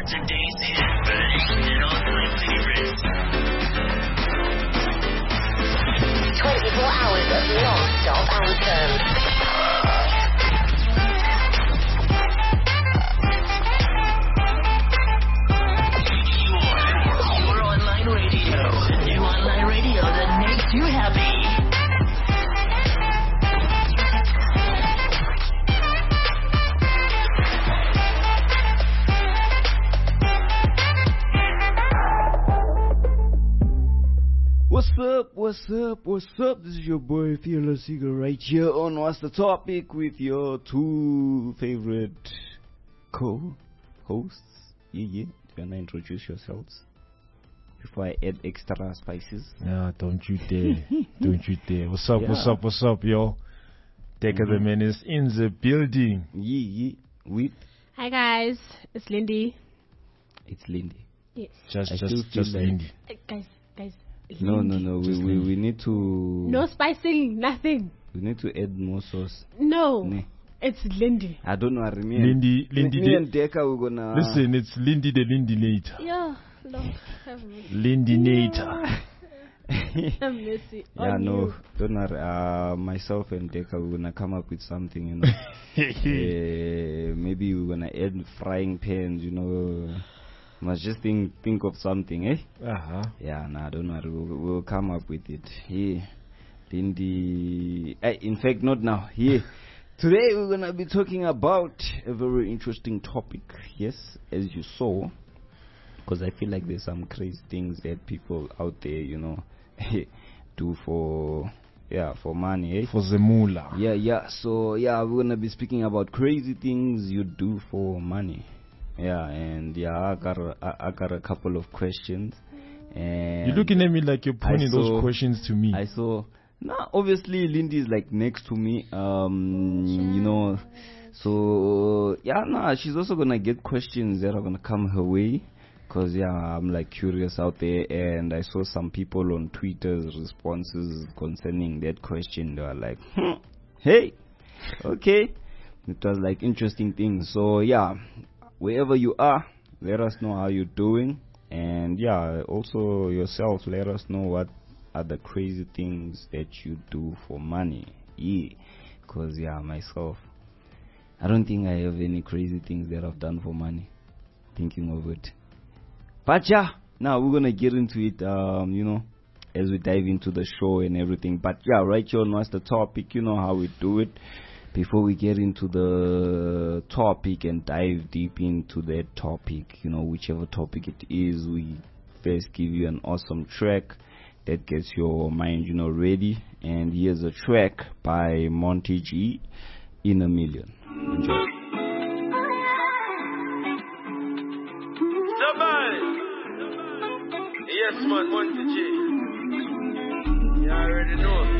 today's hit and all-time favorites. 24 hours of non-stop anthems. Your online radio. New online radio that makes you happy. What's up? This is your boy Fearless Eagle right here on What's the Topic with your two favorite co-hosts. Yeah. Do you wanna introduce yourselves before I add extra spices? Yeah, don't you dare. Don't you dare. What's up, yo? Decker the Menace in the building. Yeah. With? Hi guys, it's Lindy. It's Lindy. Yes. Just like Lindy. Guys. No. We need to. No spicing, nothing. We need to add more sauce. No. Ne. It's Lindy. I don't know. Lindy. Me and Decker, we're gonna. Listen, it's Lindy the Lindynator. Yeah. No. Lindynator. I'm messy. Yeah, no. Don't worry. Myself and Decker, we're gonna come up with something, you know. Maybe we're gonna add frying pans, you know. Must just think of something, eh? Yeah, don't worry. We'll come up with it. Yeah. Lindy. In fact, not now. Yeah. Today we're gonna be talking about a very interesting topic. Yes, as you saw, because I feel like there's some crazy things that people out there, you know, do for money, eh? For the moolah. Yeah. So we're gonna be speaking about crazy things you do for money. Yeah, and I got a couple of questions. And you're looking at me like you're pointing those questions to me. I saw. No, obviously Lindy is like next to me. You know. So she's also gonna get questions that are gonna come her way. Cause I'm like curious out there, and I saw some people on Twitter's responses concerning that question. They were like, hey, okay. It was like interesting things. So wherever you are, let us know how you're doing, and also yourself, let us know what are the crazy things that you do for money. Because myself, I don't think I have any crazy things that I've done for money, thinking of it. But now we're gonna get into it, you know, as we dive into the show and everything. But right here on What's the Topic, you know how we do it. Before we get into the topic and dive deep into that topic, you know, whichever topic it is, we first give you an awesome track that gets your mind, you know, ready. And here's a track by Monty G, In a Million. Enjoy. Yes, man, Monty G. You already know.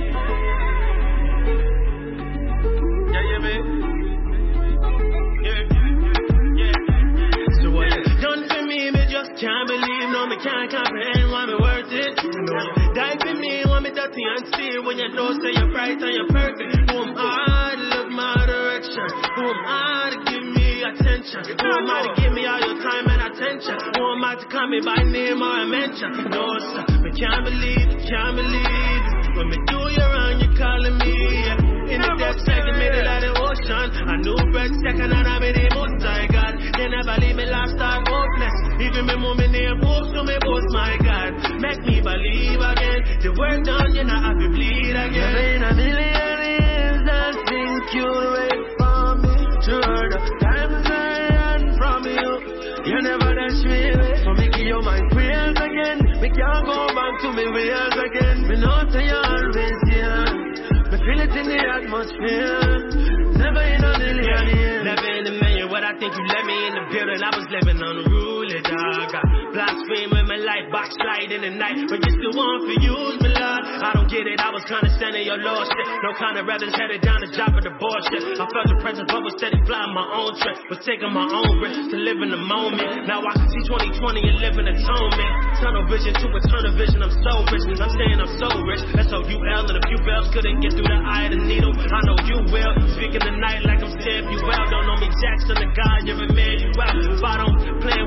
So what you done for me just can't believe. No, me can't comprehend why me worth it. Die for me, want me dirty and steal. When you know say you're bright and you're perfect. Who am I to look my direction? Who am I to give me attention? Who am I to give me all your time and attention? Who am I to call me by name or a mention? No, sir, me can't believe. When me do you wrong, you calling me. In the depths, like the middle of the ocean. I knew breath second and I'm in the most I got. They never leave me last time hopeless. Even me mom in their books, so me boast, my God. Make me believe again. The work done, you know, I have to bleed again. You've been a million years, that think you'll wait for me. Sure, the times I ran from you. You never dash me away. So me give you my prayers again. Me can't go back to me ways again. Me know say you're always here. Me feel it in the atmosphere. Never in a million years. Never in a million. What I think you let me in the building. I was living unruly, dog. I blaspheme in my life, backslide in the night. But you still want to use me, Lord. I don't get it. I was condescending your lordship. No kind of reverence headed down the job of the bullshit. I felt the presence of a steady flying my own trip. Was taking my own risk to live in the moment. Now I can see 2020 and live in atonement. Tunnel vision to eternal vision. I'm so rich. I'm saying I'm so rich. S-O-U-L and a few bells couldn't get through the eye of the needle. I know you will. Speaking the night like I'm Samuel. Don't know me Jackson, the God, you're Emmanuel. If I don't play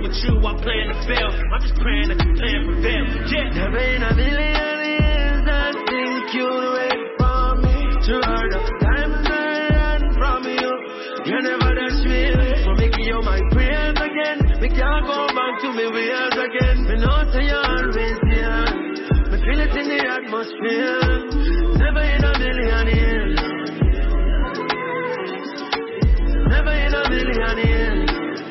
with you, I'm playing the field. I'm just praying that the plan prevail. Yeah. Never in a million years that think you'd wait for me to earn the diamonds I ran from you. You never dash me, so make you my prayers again. Me can't go back to me ways again. Me know say you're always here. Me feel it in the atmosphere. Never in a million years. Never in a million years.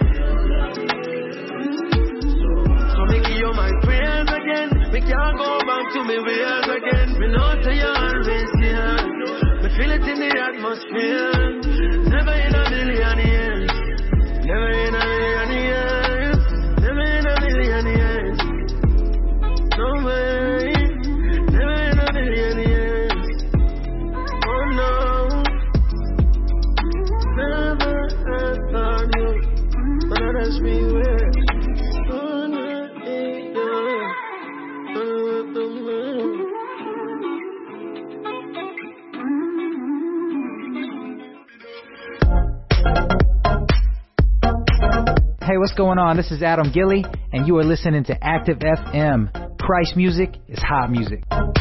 So make you my prayers again. Me can't go back to me ways again. Me know say you're always here. Me feel it in the atmosphere. Never in a million years. Never in a million years. Never in a million years. No way. Never in a million years. Oh no. Never ever knew. But now that's me where. Oh no. Hey, what's going on? This is Adam Gilly, and you are listening to Active FM. Christ music is hot music.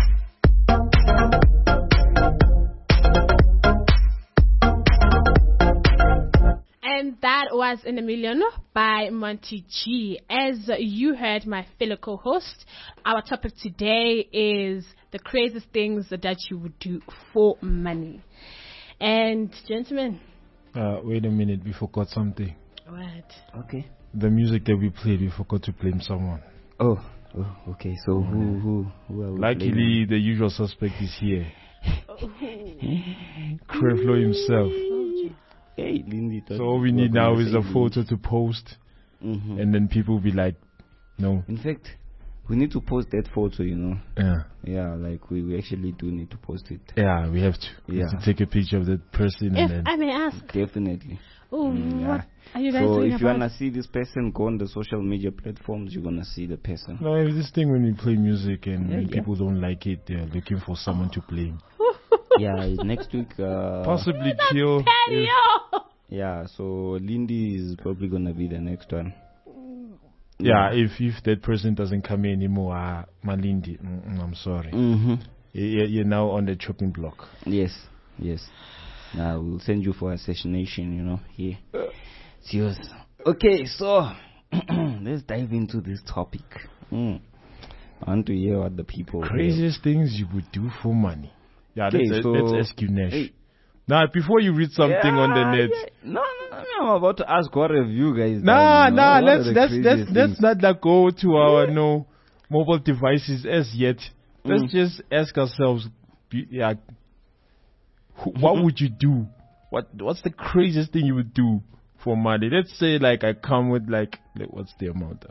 And that was In a Million by Monty G. As you heard, my fellow co-host, our topic today is the craziest things that you would do for money. And gentlemen. Wait a minute, we forgot something. What? Okay. The music that we played, we forgot to blame someone. Oh, okay. So who are we Luckily, blaming? the usual suspect is here. Creflo himself. Hey, Lindy. So all we need now is a photo to post, and then people will be like, no. In fact, we need to post that photo, you know. Yeah. Yeah, like we actually do need to post it. Yeah, we have to. We have to take a picture of that person. If and then I may ask. Definitely. Oh, what are you guys So doing if you about? wanna see this person, go on the social media platforms. You're gonna see the person. No, if this thing when we play music and Yeah, when yeah. people don't like it, they're looking for someone to blame. Yeah, next week. Possibly kill. if- Patio! Yeah, so Lindy is probably gonna be the next one. Yeah, if that person doesn't come in anymore, Malindi, I'm sorry. You're now on the chopping block. Yes. Now we'll send you for assassination, you know. Here. Serious. Okay, so let's dive into this topic. I want to hear what the people. Craziest things you would do for money. Yeah, Okay, let's ask you, Nash. Hey. Now, before you read something on the net. Yeah. No, I'm about to ask what have you guys Nah, done, what are the let's craziest things? not like go to our mobile devices as yet. Let's just ask ourselves, what would you do? What's the craziest thing you would do for money? Let's say like I come with like what's the amount?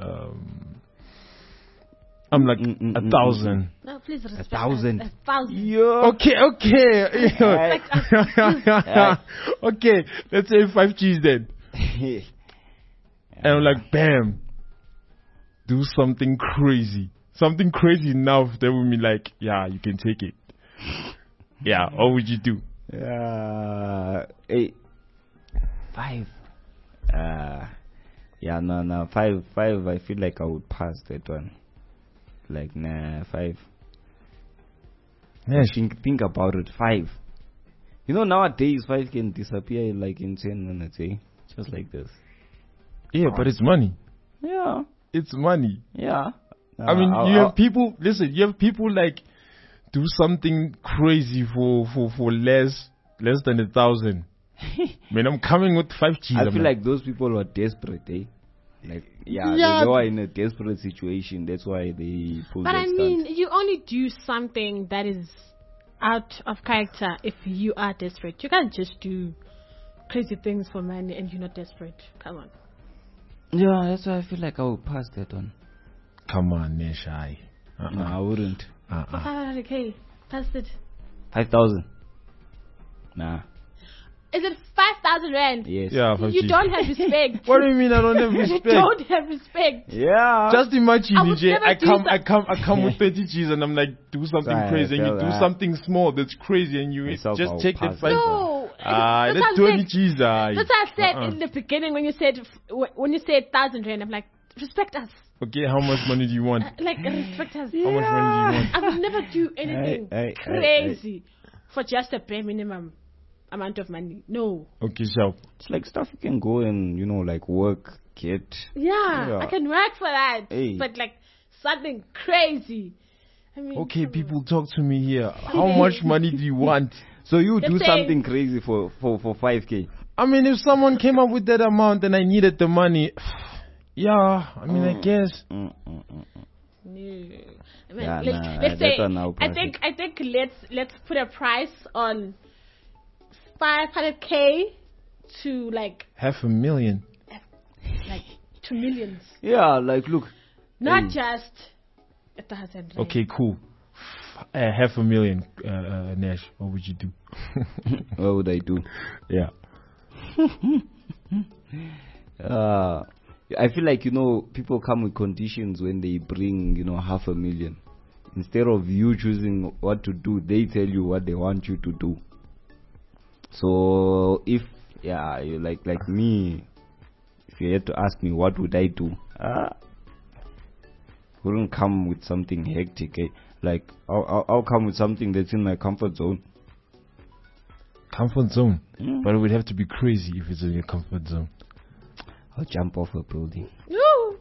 I'm like 1,000. No, please respect 1,000. 1,000. Yeah. Okay. Okay, let's say 5 G's then. And I'm like, bam, do something crazy. Something crazy enough that would be like, yeah, you can take it. Yeah, what would you do? 5. Yeah, no, 5. I feel like I would pass that one. Like, nah, 5. Yes. Think about it. 5. You know, nowadays 5 can disappear like in 10 minutes, eh? Just like this. Yeah, but it's money. Yeah. It's money. Yeah. I mean, you have people. Listen, you have people like do something crazy for less than 1,000. When I'm coming with 5 G's, I feel like those people were desperate, eh? Like, they were in a desperate situation. That's why they pulled But that I stunt. mean, you only do something that is out of character if you are desperate. You can't just do crazy things for money and you're not desperate. Come on. Yeah, that's why I feel like I would pass that one. Come on, Neshai. No, I wouldn't. For 500k, pass it. 5,000. Nah. Is it 5,000 rand? Yes. Yeah, You 5G. don't have respect. What do you mean I don't have respect? You don't have respect. Yeah. Just imagine, I would DJ, never I do come with 30 G's and I'm like, do something Sorry, crazy, and you do something small that's crazy, and you Myself, just I'll take the pass 5. it. No. That's what I 20 said. G's. That's what I said in the beginning when you said 1,000 rand. I'm like, Respect us. Okay, how much money do you want? Respect us. How much money do you want? I would never do anything crazy for just a bare minimum amount of money. No. Okay, sharp. It's like stuff you can go and, like work, get. Yeah, I can work for that. Hey. But like something crazy. I mean, Okay, people, talk to me here. How much money do you want? So you do Let's say- something crazy for 5K. I mean, if someone came up with that amount and I needed the money, yeah, I mean, I guess. No. I mean, Yeah, let's say, that one I'll I pass think let's put a price on 500K to like $500,000. like 2 millions, Yeah, like look. not Hey. just 1,000. Okay, cool. $500,000, Nash. What would you do? What would I do? Yeah. I feel like people come with conditions when they bring 500,000. Instead of you choosing what to do, they tell you what they want you to do. So if you like me, if you had to ask me what would I do, wouldn't come with something hectic. Like I'll come with something that's in my comfort zone. Comfort zone. But it would have to be crazy if it's in your comfort zone. I'll jump off a building. No.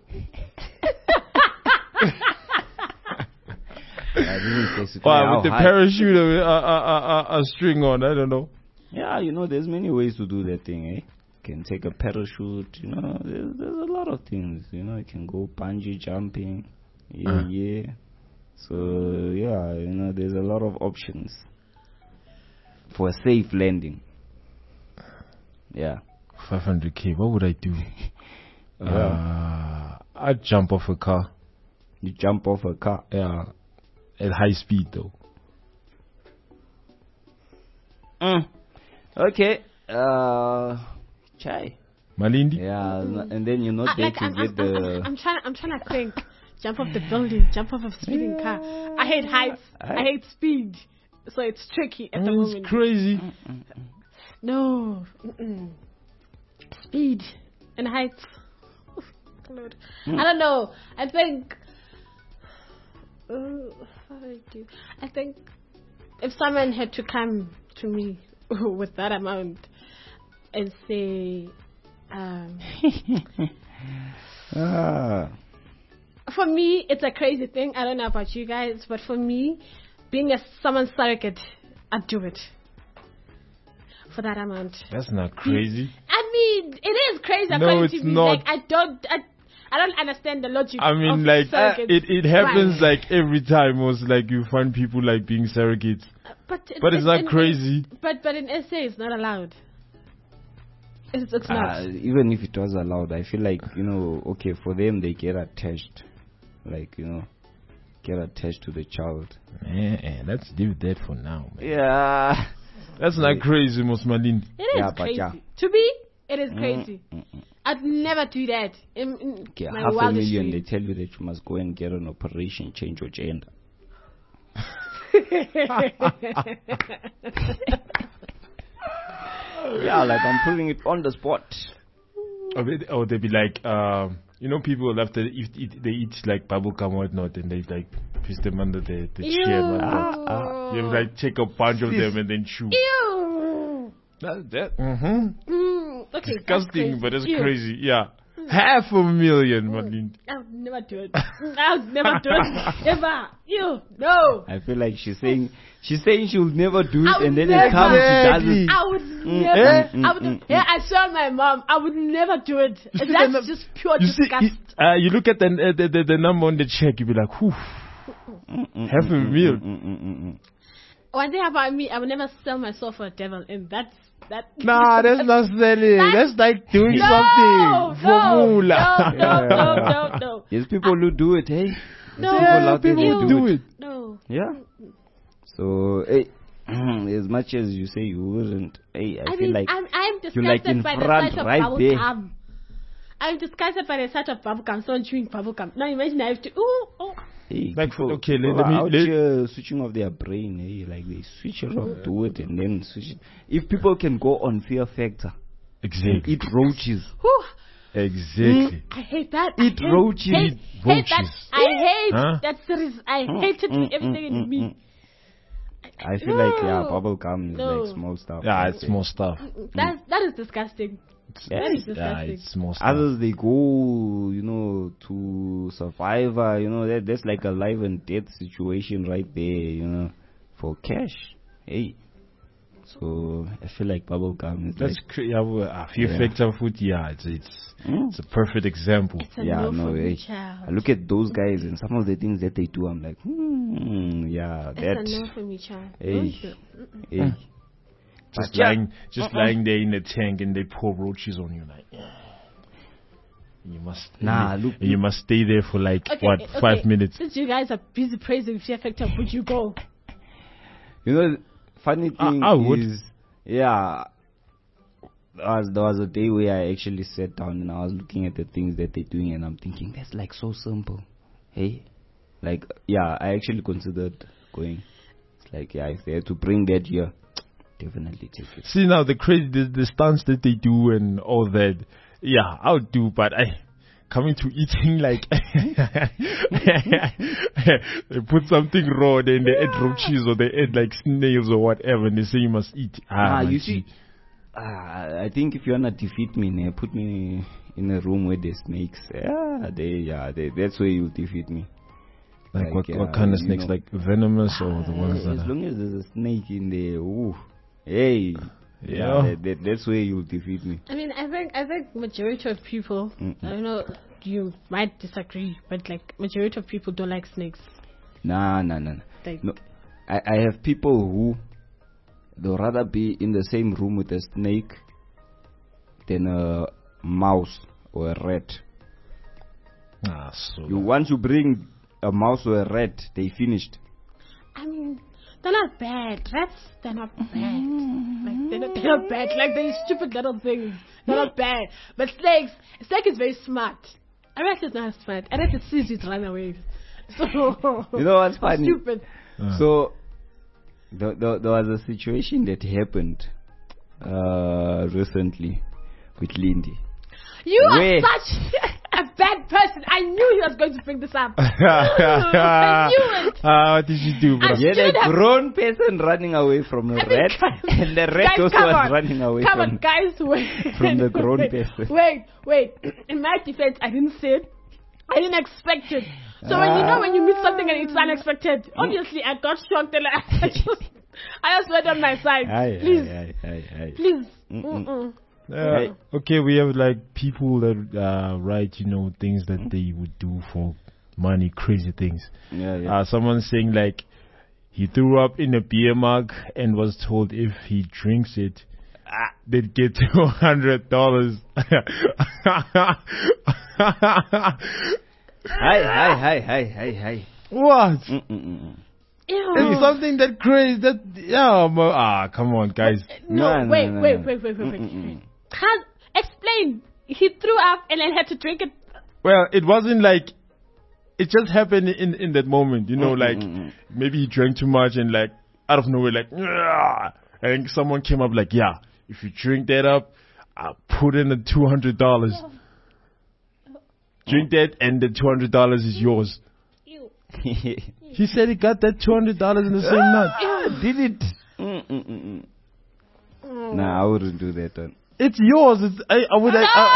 I didn't specify Wow, how with the high. parachute, a string on, I don't know. Yeah, there's many ways to do that thing, You can take a parachute, there's a lot of things, you can go bungee jumping, yeah. So, there's a lot of options for a safe landing. Yeah. 500K, what would I do? I'd jump off a car. You jump off a car. Yeah. At high speed, though. Okay. Chai. Malindi? Yeah, and then you're not there to get the... I'm trying to think. Jump off the building, jump off a speeding car. I hate heights. I hate speed. So it's tricky at the moment. It's crazy. No. Speed and heights. Oof, Lord. I don't know. I think... what do I do? I think if someone had to come to me with that amount and say... For me, it's a crazy thing. I don't know about you guys, but for me, being someone's surrogate, I'd do it for that amount. That's not crazy. I mean, it is crazy. No, according it's to me. not. Like, I don't understand the logic. I mean, of like, surrogates. it happens Why? like every time. Was like you find people like being surrogates, but it's not crazy. But in SA, it's not allowed. It's not. Even if it was allowed, I feel like, okay, for them, they get attached. Like, get attached to the child. Man, let's leave that for now, man. Yeah. That's not crazy, Mosmalindi. It is crazy. To me, it is crazy. I'd never do that. In Okay, my 500,000, wildest they dreams. tell you that you must go and get an operation, change your gender. Yeah, like I'm putting it on the spot. Or they'd be like, people after they eat like bubblegum or whatnot, and they like twist them under the chair. And you like take a bunch of them and then chew. Ew. Okay, Disgusting, but it's Ew. crazy. Yeah. $500,000, Malindi. I would never do it. I would never do it. Ever. Ew. No. I feel like she's saying she'll never do I it, would and then never. it comes, she doesn't. I would never. I saw my mom. I would never do it. That's just pure disgust. You look at the number on the check, you be like, whew. $500,000. One thing about me, I would never sell my soul for a devil, and that's. Nah, that's not selling. That's like doing something for moolah. No. There's people who do it, hey. No. People who do it. No. Yeah. So, hey, as much as you say you wouldn't, hey, I feel like I'm you're like disgusted in by the front, sight of right there. bubblegum. I'm disgusted by the sight of bubblegum. Someone chewing bubblegum. Now imagine I have to. Hey, Like, people, okay, people let me- out let- here switching off their brain, hey, like they switch it off, do it, and then switch it. If people can go on Fear Factor, Exactly. eat roaches, Whew. Exactly. I hate that. Eat I hate, roaches. Hate, Eat hate that. roaches. I hate Huh? that series. I hate it with everything in me. I feel like No. bubble gum is No. like small stuff. Yeah, I'd it's say. more stuff. That is disgusting. That is Yeah, disgusting. it's more stuff. Others they go, to Survivor. That's like a life and death situation right there. For cash. Hey. So I feel like bubble gum is That's like, a few factor food. Yeah, it's a perfect example. It's a yeah, no no for way. me, child. I look at those guys and some of the things that they do. I'm like, yeah, that. It's a no for me, child. Hey. Don't you? Hey. Just lying there in the tank and they pour roaches on you like. You must look. you must stay there for like Okay, 5 minutes. Since you guys are busy praising Fear Factor, would you go? Funny thing I would. is, yeah, there was a day where I actually sat down and I was looking at the things that they're doing and I'm thinking, that's like so simple. Hey, like, yeah, I actually considered going. It's like, yeah, if they had to bring that here, definitely take it. See now the stunts that they do and all that. Yeah, I would do, but coming to eating like they put something raw, then they add roaches or they add like snails or whatever, and they say you must eat. You see, I think if you wanna defeat me, put me in a room where there's snakes. That's where you'll defeat me. Like what kind of snakes? Like venomous or the ones that as are... long as there's a snake in there, ooh, hey, Yeah. that's where you'll defeat me. I mean, I think majority of people, I don't know, you might disagree, but like majority of people don't like snakes. Nah. Like, No, I have people who they'll rather be in the same room with a snake than a mouse or a rat. Once you bring a mouse or a rat, they finished. I mean, they're not bad. Rats, they're not bad. Like they're not bad. Like they're stupid little things. They're not bad. But snake is very smart. A rat is not smart. A rat sees it run away. So You know what's funny? Stupid. So there was a situation that happened recently with Lindy. You Where? are such a bad person. I knew he was going to bring this up. I knew it. What did you do, bro? I You had a shouldn't have- grown person running away from a I mean, rat, guys- and the rat guys, also come was on. running away Come from. on, guys, wait. from the grown wait, person. Wait. In my defense, I didn't say it. I didn't expect it. So when you meet something and it's unexpected, obviously I got shocked and I just went on my side. Please. Please. Okay, we have like people that write, things that they would do for money, crazy things. Yeah. Someone saying like he threw up in a beer mug and was told if he drinks it, they'd get $200. Hi. What? Ew. It's something that crazy. Come on, guys. No, No. wait. Explain. He threw up and then had to drink it. Well, it wasn't like it just happened in that moment, like maybe he drank too much and like out of nowhere, like, "Ugh," and someone came up like, yeah, if you drink that up, I'll put in the $200. Drink that and the $200 is yours. Ew. He said he got that $200 in the same night. Did it? Nah, I wouldn't do that one. It's yours. I would.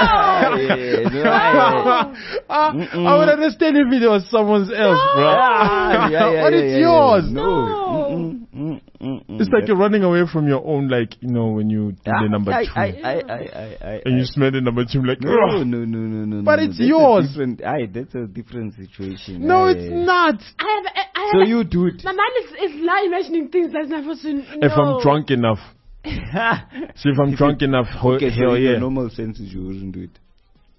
I would understand if it was someone else, bro. But it's yours. No. It's like you're running away from your own, like, when you do the number two. And you smell the number two, like, No. But it's That's yours. That's a different situation. No, it's not. I have So you do it. My mind is now imagining things that's never seen. If I'm drunk enough. See, if I'm drunk enough, Okay, so hell in yeah. your normal senses, you wouldn't do it.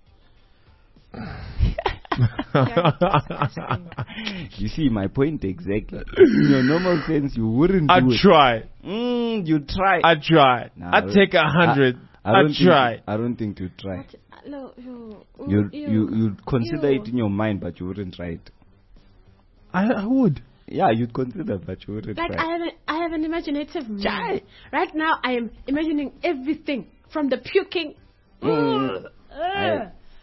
You see my point exactly. In your normal sense, you wouldn't I'd do it. try. You try. I'd try. Nah, I'd take 100. I'd try. I don't think you'd try. No, You'd consider it in your mind, but you wouldn't try it. I would. Yeah, you'd consider, but you wouldn't Like try. I have an imaginative mind. Right now, I am imagining everything from the puking.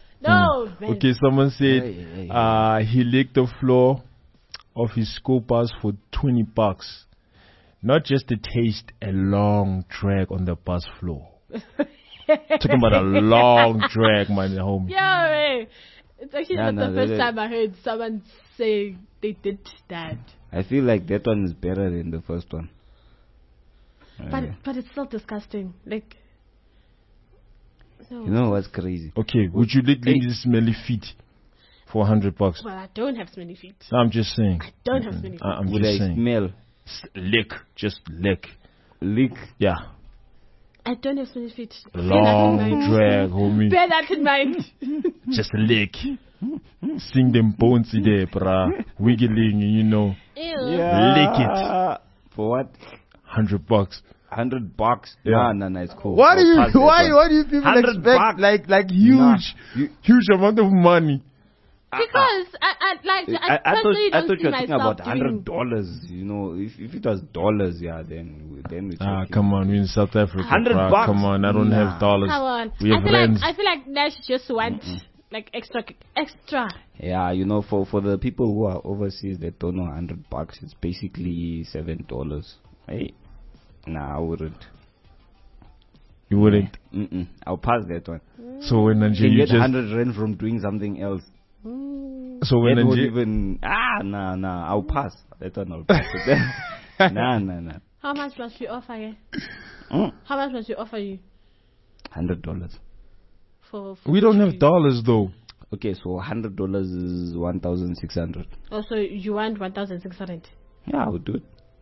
man. Okay, someone said Hey. he licked the floor of his school bus for $20. Not just a taste, a long drag on the bus floor. Talking about a long drag, my homie. Yeah, man. It's actually Yeah, not no, the first that- time I heard someone say they did that. I feel like that one is better than the first one. But it's still disgusting. Like, no. You know what's crazy? Okay, would you lick Lindy's smelly feet for $100? Well, I don't have smelly feet. No, I'm just saying. I don't have smelly feet. I'm Would just I saying. smell? Lick, just lick. Lick? Yeah, I don't have smelly feet. long drag, homie. Bear that in mind. Just lick. Sing them bones there, brah. Wiggling, you know. Ew. Lick it. For what? $100. $100? Yeah. Nah, it's cool. Why do I'll you pass that one. why do you people 100 expect bucks? like huge You- huge amount of money? Because I I personally thought don't you were see talking about myself doing. $100. You know, if it was dollars, yeah, then it's okay. Come on, we're in South Africa. $100 bruh. bucks? Come on, I don't Nah. have dollars. Come on. We have I rands. feel like Nash just wants like extra. Yeah, you know, for the people who are overseas that don't know $100, it's basically $7. Hey, nah, I wouldn't. You wouldn't. I'll pass that one. So when You Nigeria can get just 100 rand from doing something else. so when That won't Nigeria even. Nah. I'll pass. That one I'll pass. Nah. How much must we offer you? Mm. How much must we offer you $100. for we don't have dollars though. Okay, so $100 is 1,600. Also, you want 1,600. Yeah, I would do it.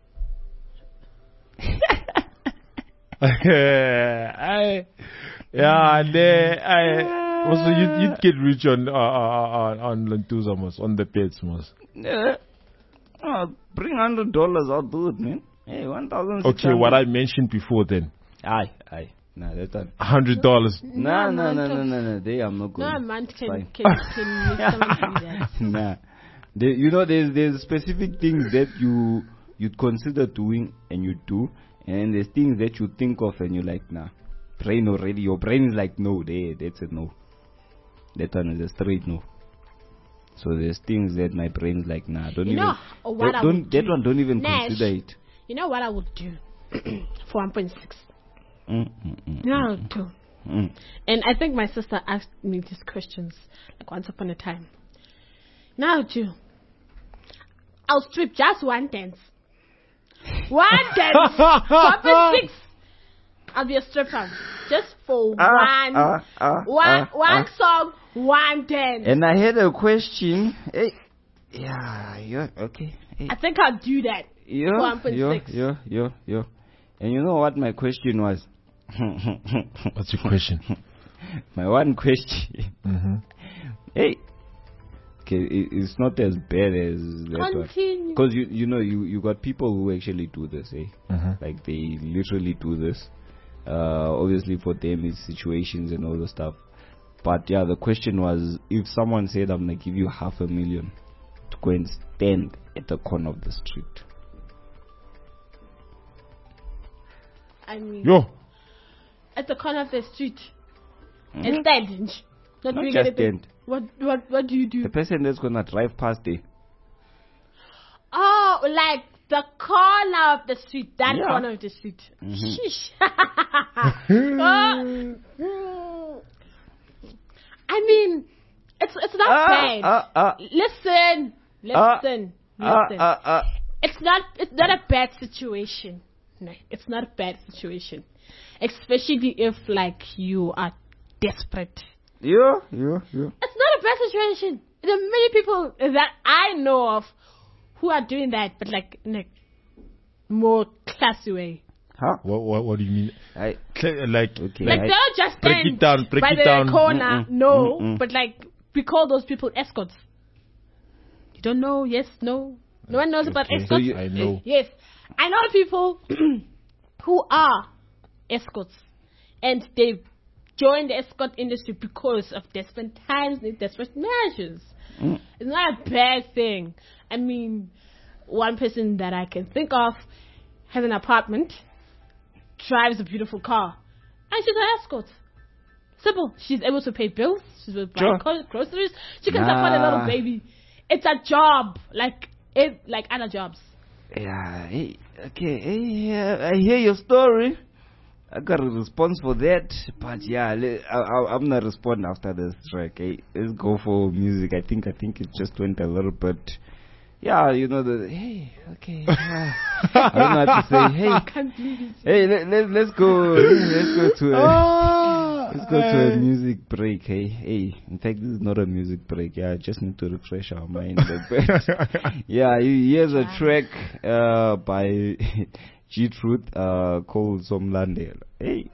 Also you'd get rich on Lantuza mas, on the beds mas. Yeah. Bring $100. I'll do it, man. Hey, 1,600. Okay, what I mentioned before then. Aye. Nah, that's one. $100. No. They I'm not going. No amount can Fine. make someone do that. Nah. You know, there's specific things that you'd consider doing and you do, and there's things that you think of and you're like, nah. Brain already. Your brain is like, no. That's a no. That one is a straight no. So there's things that my brain's like, nah. Don't You even. know what I would That do? one don't even Nash. consider it. You know what I would do for 1.6? You know what I would do? And I think my sister asked me these questions like once upon a time. Now do. I'll strip just one dance. One dance. 1.6. I'll be a stripper just for one song, one dance. And I had a question. Hey, yeah, okay. Hey. I think I'll do that. Yeah. 1.6. And you know what my question was? What's your question? My one question. Hey. Okay, it's not as bad as that one. Continue. Because you know you got people who actually do this, eh? Like they literally do this. Obviously for them it's situations and all the stuff. But yeah, the question was, if someone said I'm gonna give you $500,000 to go and stand at the corner of the street. I mean, Yo. at the corner of the street and stand. Not doing just anything. stand. What do you do? The person that's gonna drive past there. Oh, like the corner of the street. That Yeah. corner of the street. Sheesh. I mean, it's not bad. Listen. It's not a bad situation. No, it's not a bad situation. Especially if like you are desperate. Yeah. It's not a bad situation. There are many people that I know of who are doing that, but like in a more classy way. Huh? What do you mean? I, Like okay. Like I- they don't just break stand it down, break by it the down. corner, but like we call those people escorts. You don't know? Yes, no. No one knows about Okay. escorts. So you- I know. Yes, I know people who are escorts, and they joined the escort industry because of desperate times, desperate measures. It's not a bad thing. I mean, one person that I can think of has an apartment, drives a beautiful car, and she's an escort. Simple. She's able to pay bills. She's able to Sure. buy groceries. She can support a little baby. It's a job, like other jobs. Yeah, hey, okay, hey, yeah, I hear your story. I got a response for that, but yeah, I'm not responding after this track. Hey, let's go for music. I think it just went a little bit. Yeah, you know hey, okay. Yeah. I don't know how to say. Hey, I can't believe it. hey, let's go to a music break. Hey. In fact, this is not a music break. Yeah, I just need to refresh our mind. Yeah, here's a track by G Truth called Somlandela. Hey.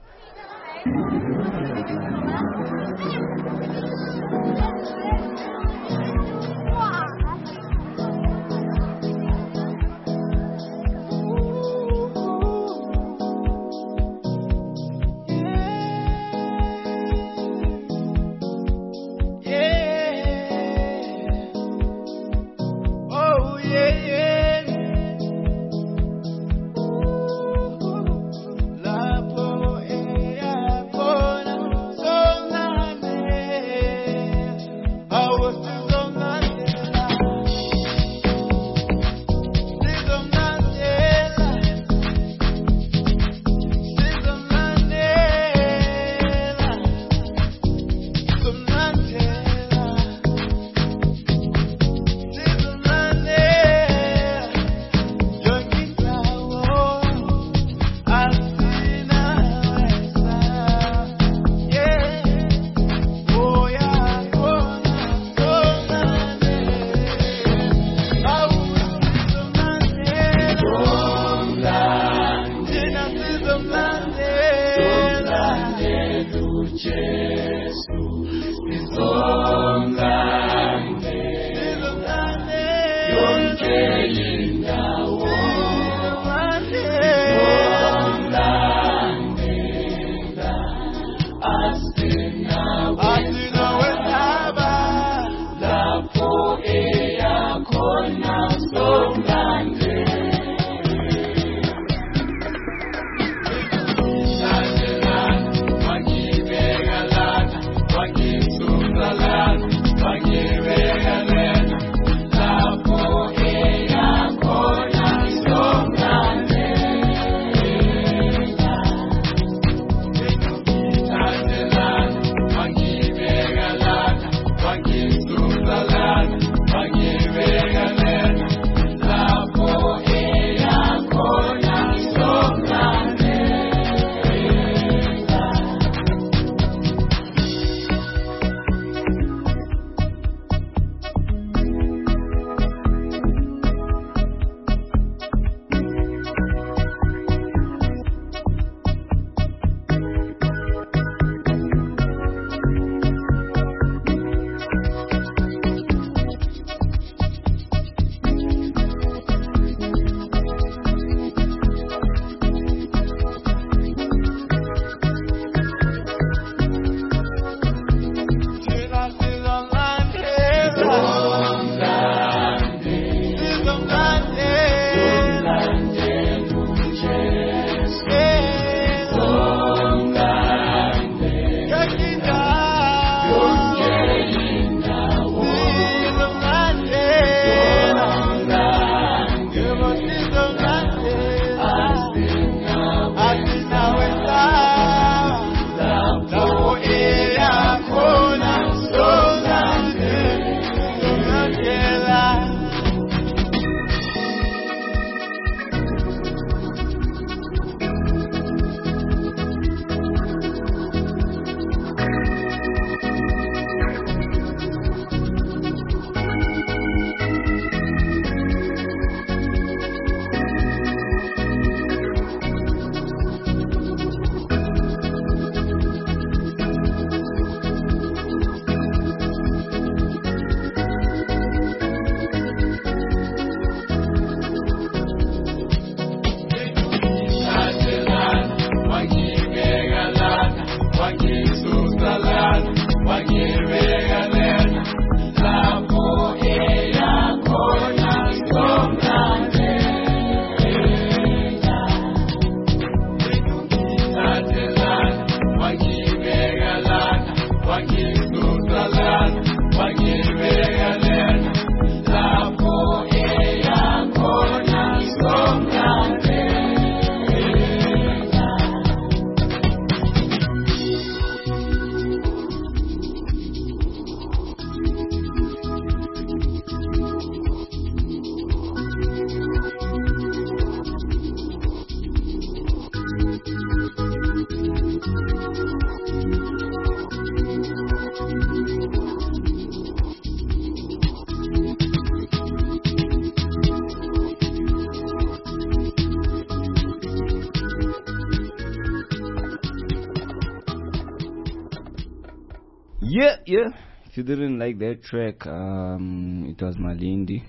Yeah. If you didn't like that track, it was Malindi.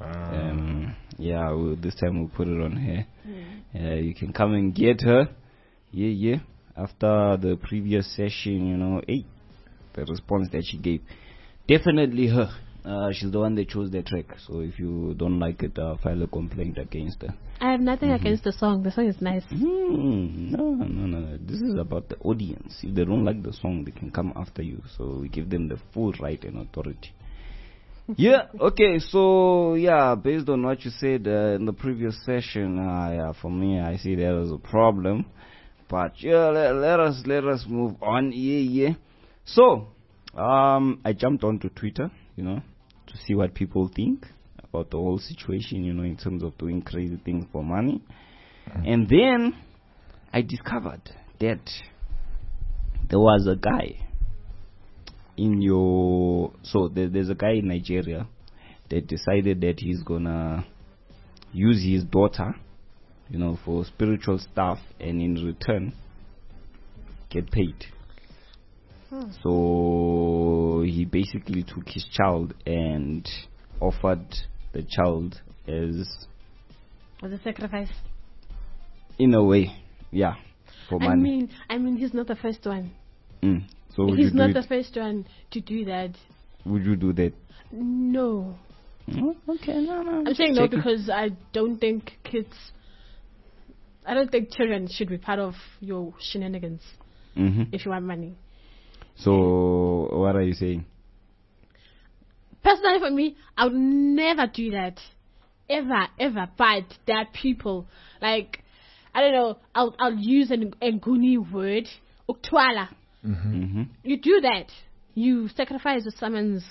This time we'll put it on her. You can come and get her. Yeah. After the previous session, the response that she gave. Definitely her. She's the one that chose the track. So if you don't like it, file a complaint against her. I have nothing against the song. The song is nice. No. This is about the audience. If they don't like the song, they can come after you. So we give them the full right and authority. Yeah, okay. So, based on what you said in the previous session, for me, I see there was a problem. But, let us move on. Yeah. So, I jumped onto Twitter, to see what people think about the whole situation, in terms of doing crazy things for money. And then I discovered that there was a guy there's a guy in Nigeria that decided that he's gonna use his daughter, for spiritual stuff, and in return get paid. So he basically took his child and offered the child as a sacrifice. In a way, for money. I mean, he's not the first one. So he's not the first one to do that. Would you do that? No. Okay, no. I'm saying no because I don't think children should be part of your shenanigans if you want money. So, what are you saying? Personally, for me, I would never do that. Ever. But there are people, like, I don't know, I'll use an Nguni word, uktwala. You do that. You sacrifice someone's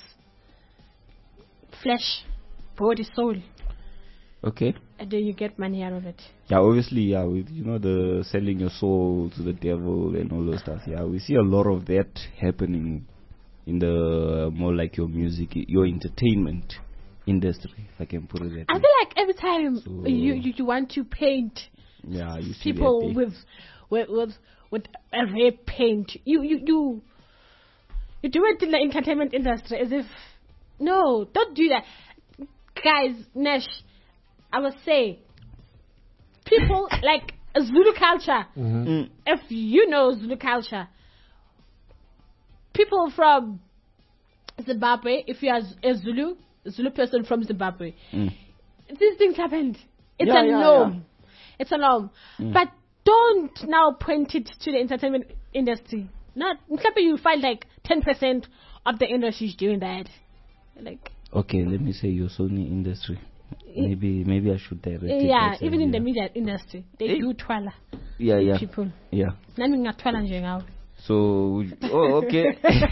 flesh, body, soul. Okay. And then you get money out of it. Yeah, obviously, with the selling your soul to the devil and all those stuff. Yeah, we see a lot of that happening in the more like your music, your entertainment industry, if I can put it that way. I feel like every time you want to paint, you see people with a red paint, you do it in the entertainment industry as if no, don't do that, guys. Nash, I would say, people like Zulu culture. If you know Zulu culture, people from Zimbabwe, if you are a Zulu person from Zimbabwe, these things happened. It's a norm. Yeah. It's a norm. But don't now point it to the entertainment industry. Not maybe you find like 10% of the industry is doing that. Like, okay, let me say your Sony industry. Maybe I should direct it. Yeah, even in the media industry, they do twala. Yeah. People. Yeah. Nami ngatwala nje ngawo. So, okay.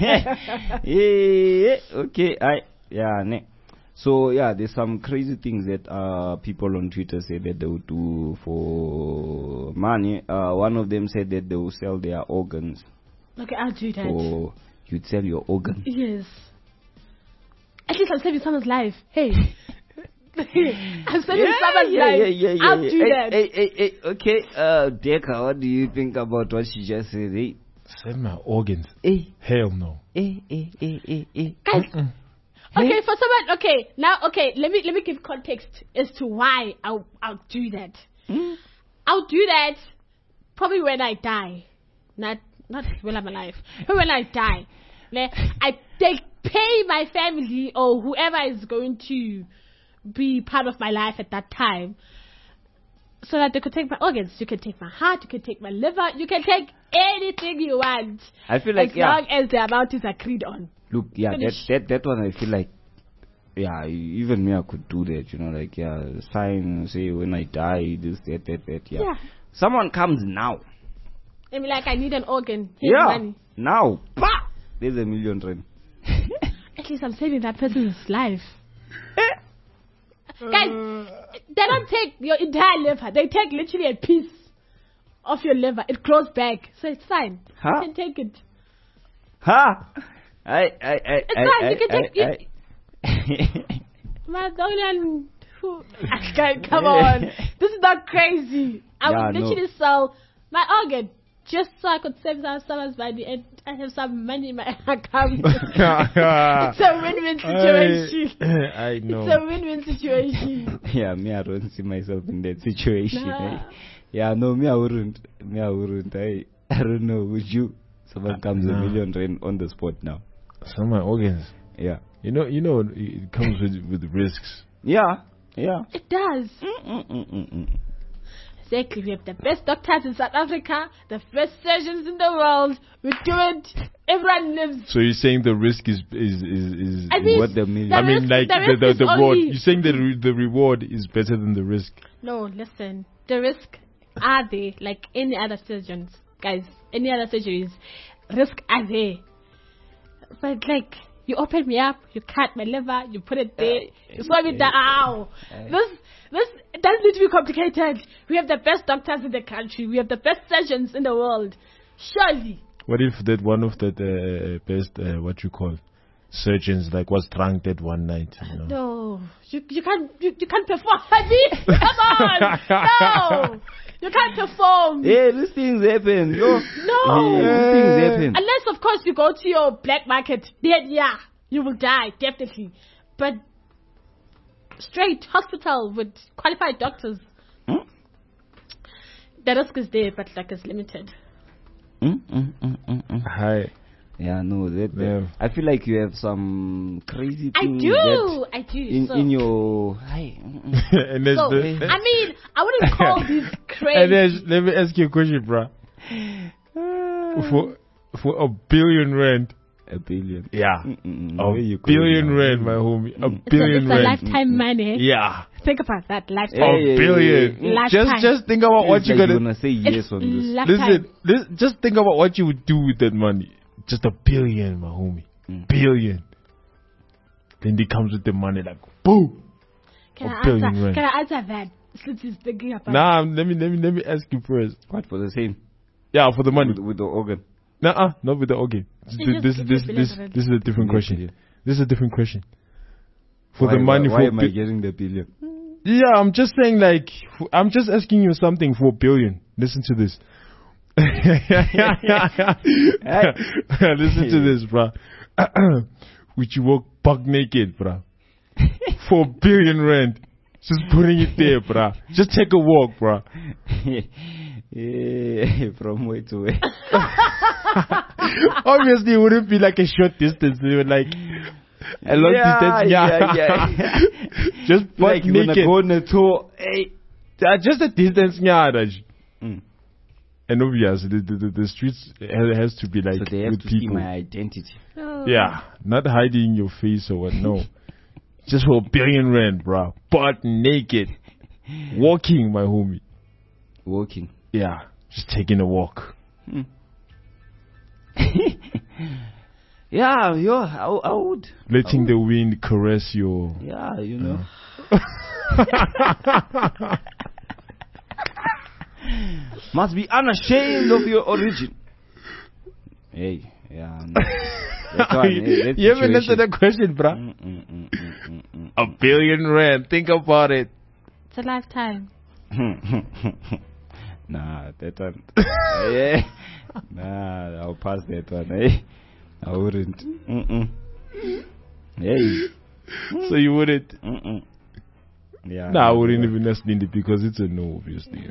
Okay. So, there's some crazy things that people on Twitter say that they would do for money. One of them said that they will sell their organs. Okay, I'll do that. So, you'd sell your organ? Yes. At least I'm saving someone's life. Hey. I'm saving someone's life. I'll do that. Hey, okay. Deka, what do you think about what she just said? Hey? Sell my organs? Hell no. Guys, okay, for someone, let me give context as to why I'll do that. I'll do that probably when I die, not when I'm alive. But when I die, they pay my family or whoever is going to be part of my life at that time so that they could take my organs. You can take my heart, you can take my liver, you can take anything you want. I feel like as long as the amount is agreed on. Look, yeah, Finish. that one I feel like, yeah, even me I could do that, you know, like, yeah, sign, say when I die, this, that, yeah. Yeah. Someone comes now. I mean, like, I need an organ. Here's Yeah, money. now, bah! There's $1 million. At least I'm saving that person's life. Guys, they don't take your entire liver. They take literally a piece of your liver. It grows back, so it's fine. Huh? You can take it. Ha! It's fine. You can take it. But the only one who... Guys, come on. This is not crazy. I Yeah, would literally sell my organ just so I could save someone's money and I have some money in my account. It's a win-win situation. I know. It's a win-win situation. Yeah, me, I don't see myself in that situation. Nah. Eh? Yeah, no, me, I wouldn't. I don't know. Would you? Someone comes No. $1 million on the spot now. Some of my organs. Yeah. You know, it comes with risks. Yeah. It does. Exactly. We have the best doctors in South Africa, the best surgeons in the world. We do it. Everyone lives. So you're saying the risk is I mean, what the million- the I mean, risk- like the risk the is reward. only- You're saying the reward is better than the risk. No, listen. The risk are there, like any other surgeons, guys. Any other surgeries, risk are there. But like, you open me up, you cut my liver, you put it there, you swab it down. Ow! This doesn't need to be complicated. We have the best doctors in the country. We have the best surgeons in the world. Surely. What if that one of the best what you call surgeons like was drunk that one night? You know? No, you can't perform. Come on, no, you can't perform. Hey, these things happen, yo. No, These things happen. unless of course you go to your black market. Then yeah, you will die definitely. But straight hospital with qualified doctors, the risk is there, but like it's limited. Hi. Yeah, no, Yeah. I feel like you have some crazy I things do. that in your. And there's So, the, I mean, I wouldn't call these and crazy. there's, let me ask you a question, bruh. For R1 billion, $1 billion. yeah, Where you R1 billion going my homie, R1 It's billion a lifetime money. yeah, Think about that lifetime. Hey, R1 billion. Lifetime. Just think about what you're You're gonna. gonna say yes on this. Lifetime. Listen, just think about what you would do with that money. Just $1 billion, my homie. Billion. Then he comes with the money like boom. Can R1 I billion answer? rand. Can I answer that? Since he's thinking about. Nah, let me ask you first. What for the same? Yeah, for the money. With the organ. Nah, not with the organ. You This just give your this billion this is a different Yeah, question. yeah. This is a different question. For Why- the money, why for am I getting the $1 billion? yeah, I'm just saying like I'm just asking you something for $1 billion. Listen to this. Listen to this, bruh. Would you walk buck naked, bruh? For R1 billion. Just putting it there, bruh. Just take a walk, bruh. From way to way. Obviously, it wouldn't be like a short distance. It would like a long distance. Yeah. Just butt Like you're gonna naked. go on a tour. Hey. Just a distance. Yeah, Raj. Mm. And obviously, the streets has to be like So they have with to see people. my identity. Oh. Yeah, not hiding your face or what. No, just for R1 billion, bro. Butt naked, walking, my homie. Walking. Yeah, just taking a walk. Yeah, I would. Letting the wind caress your. Yeah, you know. Must be unashamed of your origin. Hey, yeah. That one, that You haven't answered situation. the question, bro. R1 billion. Think about it. It's a lifetime. Nah, that one. Yeah. Nah, I'll pass that one. Hey, I wouldn't. Hey. So you wouldn't. Yeah. Nah, I wouldn't even ask Lindy because it's a no, obviously.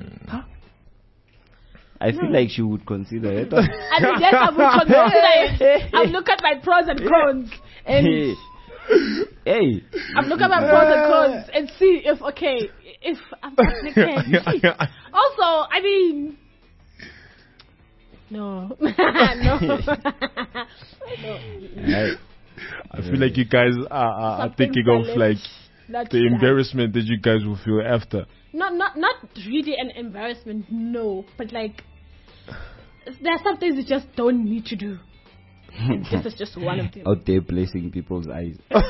I feel like she would consider it. I mean, yes, I would consider it. I'll look at my pros and cons. And Hey, Hey. I'm looking at my pros and cons and see if I'm naked. Also, I mean, no. I feel like you guys are thinking of like the embarrassment that you guys will feel after. Not really an embarrassment, no. But like, there are some things you just don't need to do. And this is just one of them. Out there blessing people's eyes. No.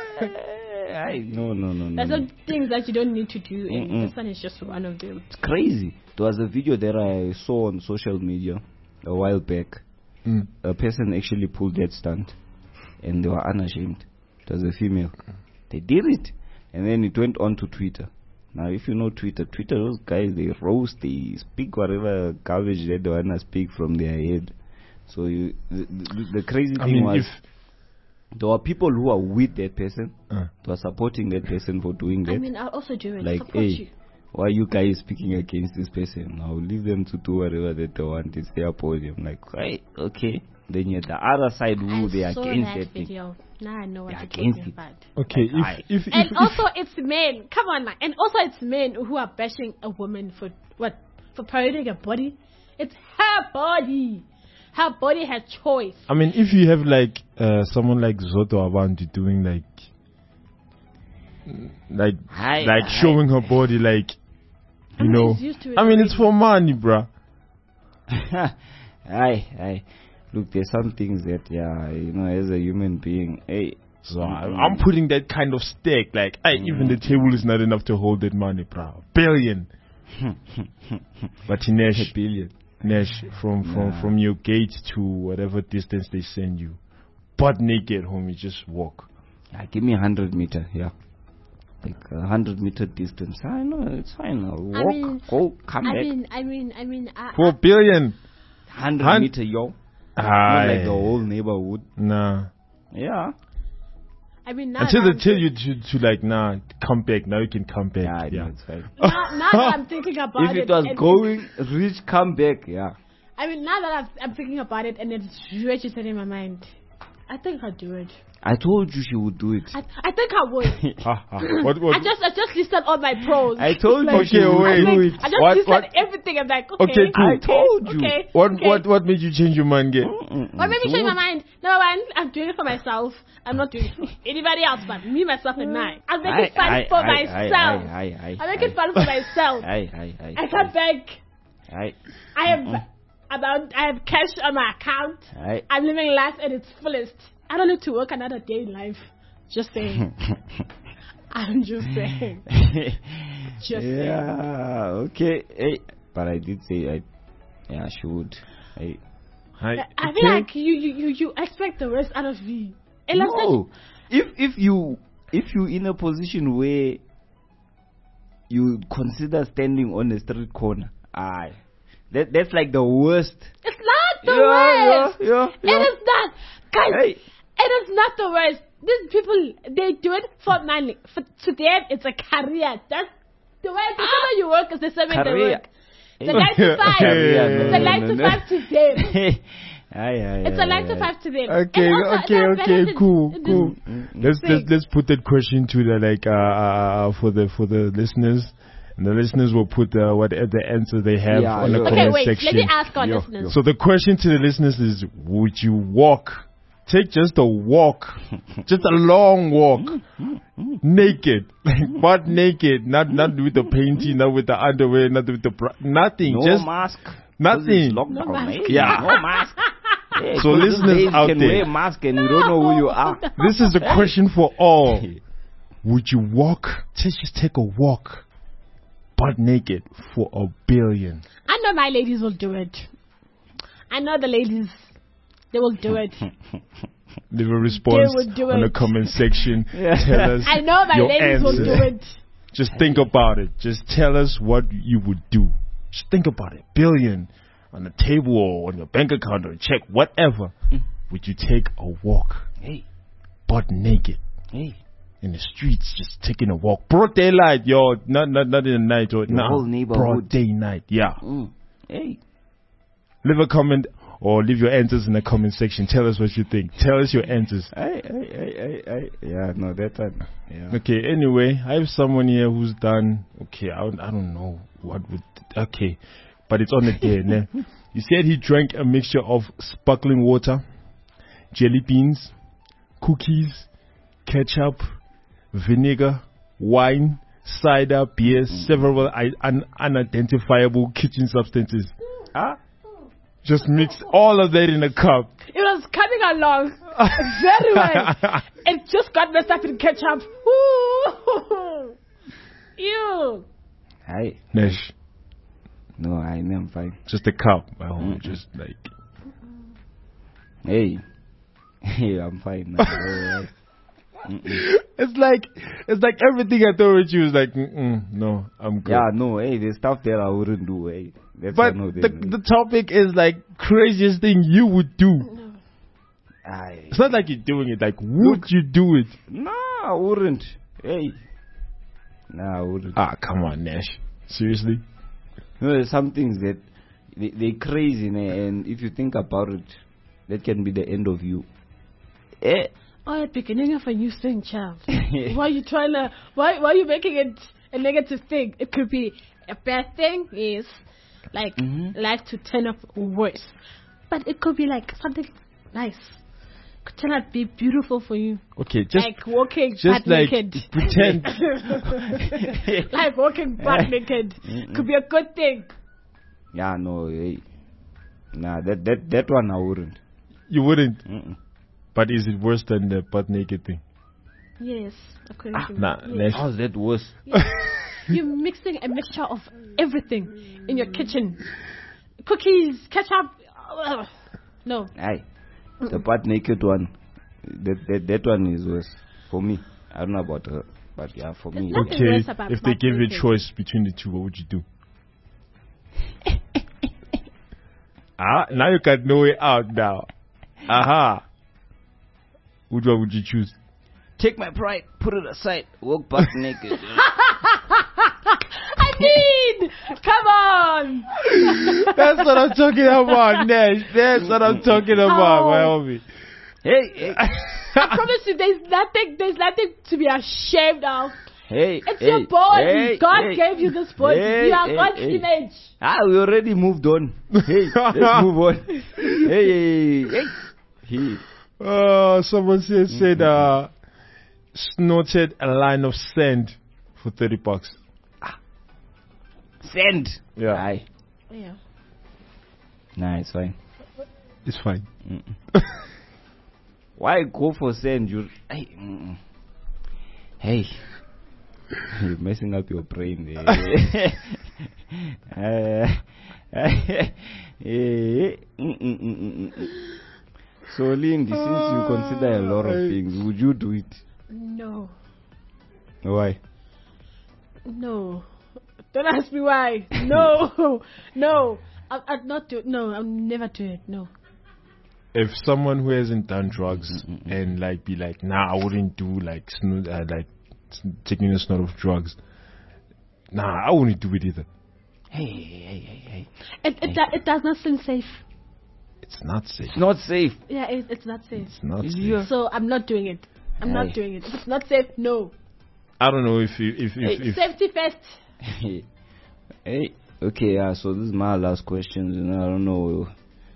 There's some things that you don't need to do, and this one is just one of them. It's crazy. There was a video that I saw on social media a while back. A person actually pulled that stunt, and they were unashamed. It was a female. They did it, and then it went on to Twitter. Now, if you know Twitter, those guys, they roast, they speak whatever garbage that they want to speak from their head. So the crazy thing was, there were people who are with that person, who are supporting that person for doing that. I mean, I'll also do it. Like, support hey, you. why are you guys speaking against this person? I'll leave them to do whatever that they want. It's their podium. Like, right, okay. Then you're the other side who they are against that video. Now I know what they're you're talking about. Okay, like, if also it's men. Come on, man. And also it's men who are bashing a woman for what? For parading a body. It's her body. Her body has choice. I mean, if you have like someone like Zoto Abantu doing like showing her body, like, you know, I mean, it's for money, bruh. Aye. Look, there's some things that, as a human being, hey. So I'm putting that kind of stake, like, even the table is not enough to hold that money, bruh. Billion. But Nesh, billion. Nesh, from your gate to whatever distance they send you, butt naked, homie, just walk. Give me 100 meter, like 100 meter distance. I know, it's fine. I'll walk, go, come back. I mean, 4 billion. 100 meter, yo. Not like the whole neighborhood. Nah. Yeah. I mean, now until they tell you to like, nah, come back. Now you can come back. Yeah, it's fine. Now that I'm thinking about if it was going, reach, come back, I mean, now that I'm thinking about it and it's registered in my mind, I think I'll do it. I told you she would do it. I think I would. What? I just listed all my pros. I told you she would do it. I just listed everything. I'm like, okay. Cool. I told you. Okay. What made you change your mind, Gay? What made me change my mind? Number one, I'm doing it for myself. I'm not doing it for anybody else but me, myself, and I. I'm making fun for myself. I'm making fun for myself. I come back. I have cash on my account. I'm living life at its fullest. I don't need to work another day in life. Just saying. I'm just saying. Saying. Okay. Hey, but I did say I should. I feel like you expect the rest out of me. No. If you in a position where you consider standing on a street corner, that's like the worst. It's not the worst. Yeah. It is not. Guys, it is not the worst. These people, they do it for money. To them, it's a career. That's the way you work is the same way they work. It's a 9 to 5. It's a 9 to 5 to them. It's a 9 to 5 to them. Okay, cool. Let's put that question to the for the listeners. And the listeners will put the answer they have on the comment section. Let me ask our listeners. So the question to the listeners is, would you walk? Take just a walk. Just a long walk. Naked. Butt naked. Not with the painting, not with the underwear, not with the... nothing. No just mask. Nothing. No mask. No mask. Yeah, so listeners out can there, wear a mask and you don't know who you are. This is a question for all. Would you walk? Just take a walk. Butt naked for $1 billion. I know my ladies will do it. I know the ladies, they will do it. Leave a response on the comment section. Tell us I know my ladies will do it. Just think about it. Just tell us what you would do. Just think about it. $1 billion on the table or on your bank account or a check, whatever. Would you take a walk? Butt naked. In the streets, just taking a walk, broad daylight, yo, not in the night or whole neighborhood, broad day night, Hey, leave a comment or leave your answers in the comment section. Tell us what you think. Tell us your answers. Yeah, no, that one. Yeah. Okay, anyway, I have someone here who's done, okay, I don't know what would, okay, but it's on the day. Ne? He said he drank a mixture of sparkling water, jelly beans, cookies, ketchup, vinegar, wine, cider, beer, several unidentifiable kitchen substances. Just mix all of that in a cup. It was coming along very well. It just got messed up in ketchup. Ooh. Ew. Hi. Nash, No, I'm fine. just a cup. I hope just like. Hey. Hey, I'm fine. Alright. It's like everything I thought with you is like, no, I'm good. Yeah, no, hey, there's stuff that I wouldn't do, hey. That's But I know the topic is like craziest thing you would do. It's not like you're doing it. Like, would you do it? Nah, I wouldn't. Hey. Nah, I wouldn't. Ah, come on, Nash. Seriously? You know, there's some things that they're crazy, and if you think about it, that can be the end of you. Eh? Oh, the beginning of a new thing, child. Why are you trying to? Why are you making it a negative thing? It could be a bad thing. Is like life to turn up worse, but it could be like something nice. Could turn out be beautiful for you. Okay, just like walking just butt like naked. pretend. Like walking butt naked could be a good thing. Yeah, no, hey. Nah, that one I wouldn't. You wouldn't. But is it worse than the butt naked thing? Yes, according to me. Nah, Yes. Nash. How's that worse? You're mixing a mixture of everything in your kitchen. Cookies, ketchup. No. Aye. The butt naked one. That one is worse. For me. I don't know about her. But yeah, for me. There's nothing Okay, worse about if they butt give you a naked. choice between the two, what would you do? Now you got no way out now. Aha. Which one would you choose? Take my pride, put it aside, walk butt naked. I mean, come on. That's what I'm talking about, Nash. That's what I'm talking about, my homie. Hey. I promise you, there's nothing to be ashamed of. Hey. It's your body. God gave you this body. Hey, you are hey, God's hey. image. We already moved on. Hey, let's move on. Hey. Someone said snorted a line of sand for $30. Sand. Yeah. Aye. Yeah. Nah, it's fine. It's fine. Why go for sand? Hey. You're messing up your brain there. So, Lindy, since you consider a lot of things, would you do it? No. Why? No. Don't ask me why. No. No. I'd not do it. No, I'll never do it. No. If someone who hasn't done drugs and like be like, nah, I wouldn't do like taking a snort of drugs. Nah, I wouldn't do it either. Hey. It does not seem safe. It's not safe. It's not safe. Yeah, it's not safe. It's not safe. Yeah. So I'm not doing it. I'm not doing it. If it's not safe, no. I don't know if Safety first. Hey. Okay, yeah, so this is my last question. I don't know.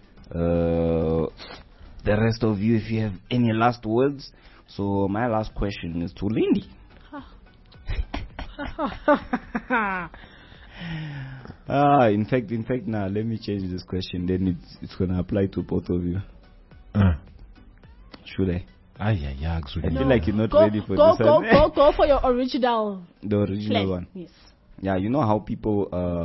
The rest of you, if you have any last words. So my last question is to Lindy. In fact, now let me change this question. Then it's gonna apply to both of you. Should I? I feel like you're not ready for this one. Go for your original. The original one. Yes. Yeah, you know how people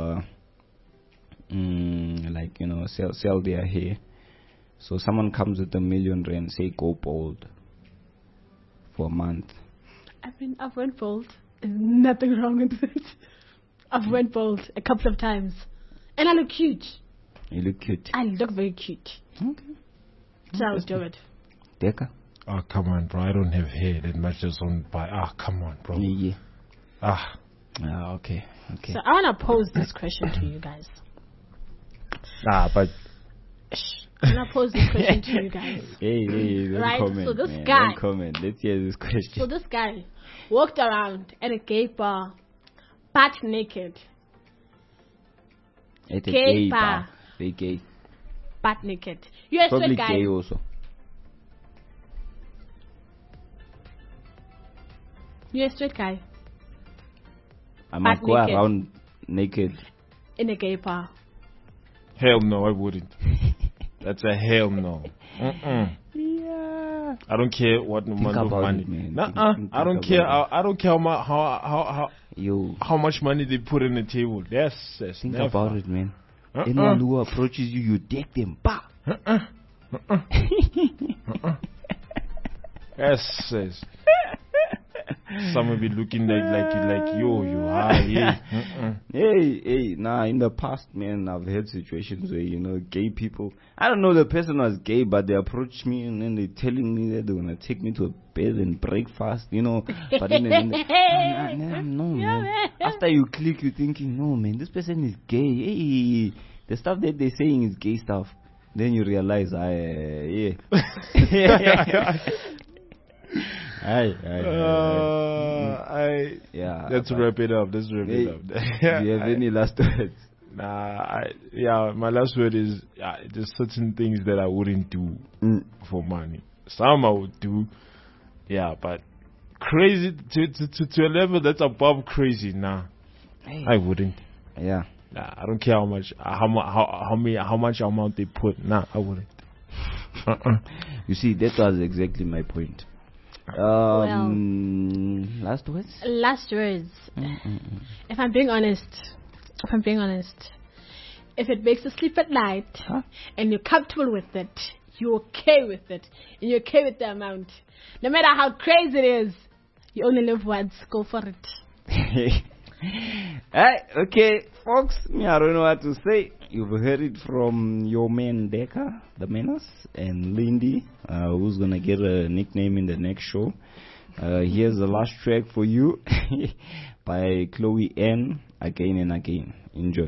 sell their hair. So someone comes with R1 million, say go bald for a month. I mean, I've went bald. There's nothing wrong with it. I've went bald a couple of times, and I look cute. You look cute. I look very cute. Okay. So I'll do it. Deka? Oh, come on, bro. I don't have hair that much just on by. Come on, bro. Yeah. Okay. So I want to pose this question to you guys. But Can I pose this question to you guys? Hey, don't Right, comment, so this man. guy- Don't comment. Let's hear this question. So this guy walked around at a gay bar, butt naked. At a gay gay bar. bar. Very gay. Butt naked. You're a Probably straight guy. gay also. You're a straight guy I might Butt go naked. around naked. in a gay bar. Hell no, I wouldn't. That's a hell no. Yeah. I don't care what amount of about money. it, man. Nuh-uh. Think I don't about care. it. I don't care how much money they put on the table. That's Think never. about it, man. Anyone who approaches you, you take them. Bah. Yes, yes. Some will be looking like yo, you high. Yeah. Hey, nah, in the past, man, I've had situations where, gay people, I don't know the person was gay, but they approach me and then they're telling me that they're going to take me to a bed and breakfast, but then, no, man. After you click, you're thinking, no, man, this person is gay. Hey, the stuff that they're saying is gay stuff. Then you realize, yeah. Yeah. Let's wrap it up. Do you have any last words? My last word is there's certain things that I wouldn't do for money. Some I would do, but crazy to a level that's above crazy. Nah, I wouldn't. Yeah. Nah, I don't care how much amount they put. Nah, I wouldn't. You see, that was exactly my point. Last words? Last words. If I'm being honest, if it makes you sleep at night and you're comfortable with it, you're okay with it, and you're okay with the amount, no matter how crazy it is, you only live once. Go for it. Okay, folks, I don't know what to say. You've heard it from your man Deka, the Menace, and Lindy, who's gonna get a nickname in the next show. Here's the last track for you by Chloe N, Again and Again. Enjoy.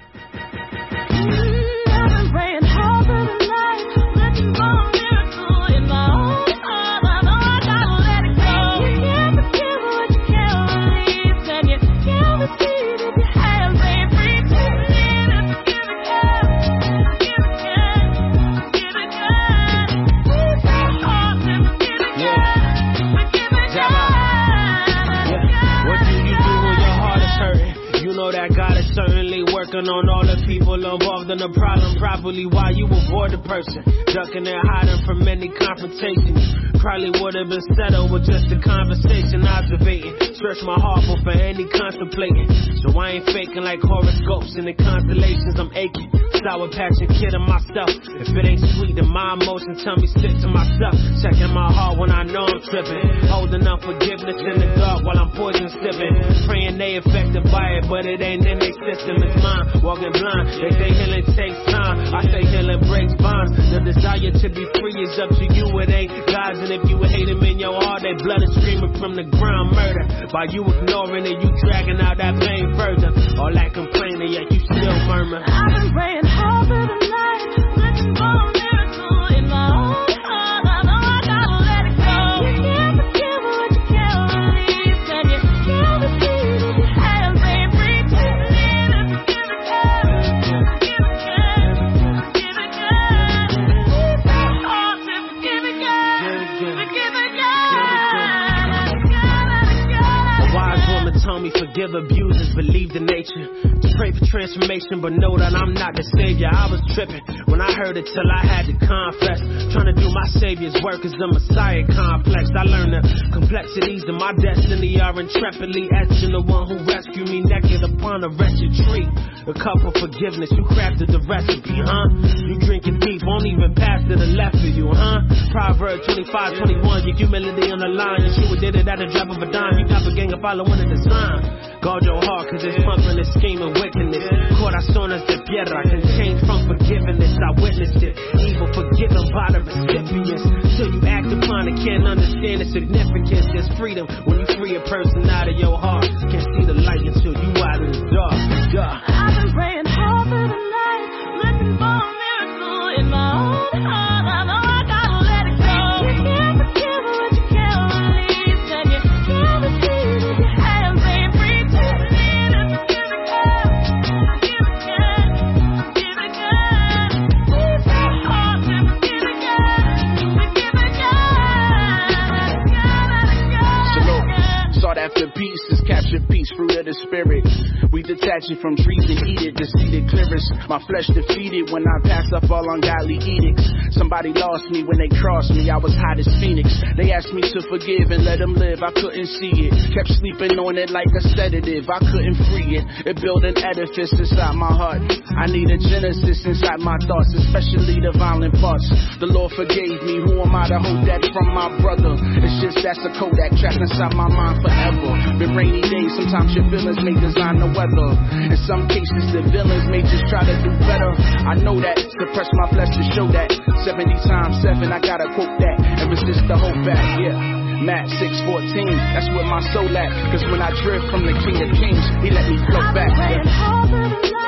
That God is certainly working on all the people involved in the problem properly while you avoid the person ducking and hiding from any confrontation. Probably would have been settled with just a conversation, observating. Stretch my heart for any contemplating. So I ain't faking like horoscopes and the constellations. I'm aching. Sour patching kid of myself. If it ain't sweet, then my emotions tell me stick to myself. Checking my heart when I know I'm tripping. Holding up forgiveness in the dark while I'm poison sipping. Praying they affected by it, but it ain't in their system. It's mine. Walking blind. They say healing takes time. I say healing breaks bonds. The desire to be free is up to you. It ain't God's. And if you hate him in your heart, that blood is screaming from the ground. Murder. By you ignoring it, you dragging out that pain further. All that complaining, yet you still murmur. I've been praying all through the night, looking for a miracle in my own heart. I know I gotta let it go. You can't forgive what you can't release, and you can't receive if you have been pretending to forgive again. Forgive again, forgive again. Leave my heart to forgive again. Forgive again. A wise woman told me forgive abusers, believe the nature. Pray for transformation, but know that I'm not the savior. I was tripping when I heard it till I had to confess. Trying to do my savior's work is a messiah complex. I learned the complexities of my destiny are intrepidly etching the one who rescued me naked upon a wretched tree. A cup of forgiveness, you crafted the recipe, huh? You drinking deep, won't even pass to the left of you, huh? Proverbs 25:21, your humility on the line. Yeshua did it at a drop of a dime. You got a gang of following the design. Guard your heart, cause it's pumping this scheme of wickedness. Corazones de piedra can change from forgiveness. I witnessed it. Evil forgiven by the recipients. Till you act upon it, can't understand the significance. There's freedom when you free a person out of your heart. Can't see the light until you out in the dark. I've been praying all through the night, looking for a miracle in After peace is captured peace, fruit of the spirit. We detach it from trees and eat it, deceited clearest. My flesh defeated when I pass up all ungodly edicts. Somebody lost me when they crossed me, I was hot as Phoenix. They asked me to forgive and let them live, I couldn't see it. Kept sleeping on it like a sedative, I couldn't free it. It built an edifice inside my heart. I need a genesis inside my thoughts, especially the violent parts. The Lord forgave me, who am I to hold that from my brother? It's just that's a Kodak trapped inside my mind forever. Been rainy days, sometimes your feelings may design the weather. In some cases, the villains may just try to do better. I know that, suppress my flesh to show that. 70 times 7, I gotta quote that and resist the hope back, yeah. Matt 6:14, that's where my soul at. Cause when I drift from the King of Kings, he let me float back. Yeah.